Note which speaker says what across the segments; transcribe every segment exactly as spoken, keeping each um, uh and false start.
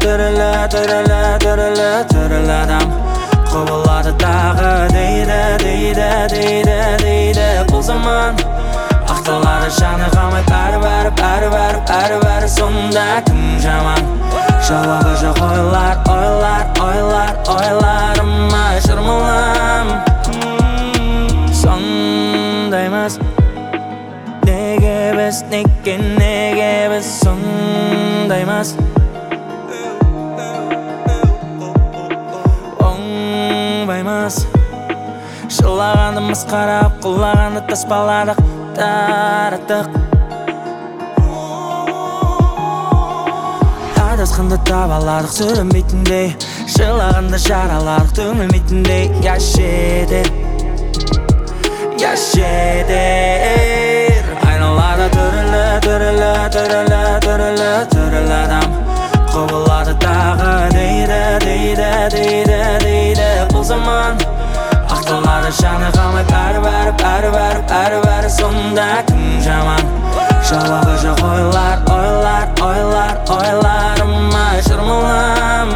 Speaker 1: Түрілі, түрілі, түрілі, түрілі адам Құбылады тағы дейді, дейді, дейді, дейді Бұл заман ақталады жаны қалмай бәрі-бәрі, бәрі-бәрі, бәрі-бәрі Сонда кім жаман Жауабы жоқ ойлар, ойлар, ойлар, ойларыма шырмалам Сондаймыз Неге біз, неге, неге біз сондаймыз Оңбаймыз Жылағанды масқарап, құлағанды таспаладық, таратық Адасқанды табаладық, сүрінбейтіндей Жылағанды жараладық, түңілмейтіндей Яшедер, яшедер Айналады түрілі, түрілі, түрілі, түрілі, түрілі адам Құбылады тағы дейді, дейді, дейді, дейді Бұл заман ақталады жаны қалмай бәрі-бәрі, бәрі-бәрі, бәрі-бәрі Сонда кім жаман Жауабы жоқ ойлар, ойлар, ойлар, ойларыма шырмалам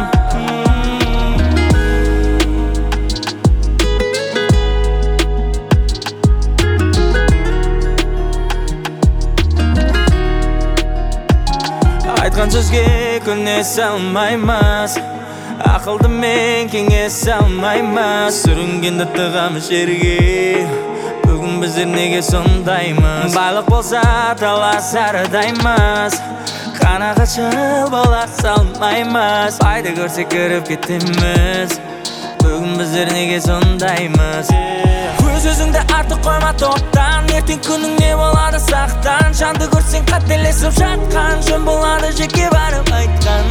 Speaker 1: Айтқан сөзге көнесе алмаймыз Ақылды мен кеңесе алмаймыз Сүрінгенді тығамыз жерге Бүгін біздер неге сондаймыз Байлық болса талас әрдаймыз Қанағатшыл бола салмаймыз Пайда көрсек кіріп кетеміз Бүгін біздер неге сондаймыз Өз өзіңді артық қойма тоқтан Ертең күнің не болады сақтан Жанды көрсең қателесіп жатқан Жөн болады жеке барып айтқан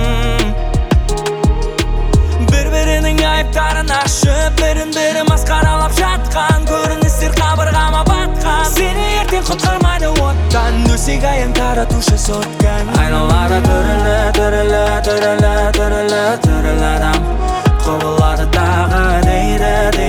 Speaker 1: Бір-бірінің айыптарын ашып Бірін-бірі масқаралап жатқан Көріністер қабырғама батқан Сені ертең құтқармайды оттан Өсек аяң таратушы соткан Айналады түрілі, түрілі, түрілі, түрілі, түрілі адам Құбылады тағы дейді, дейді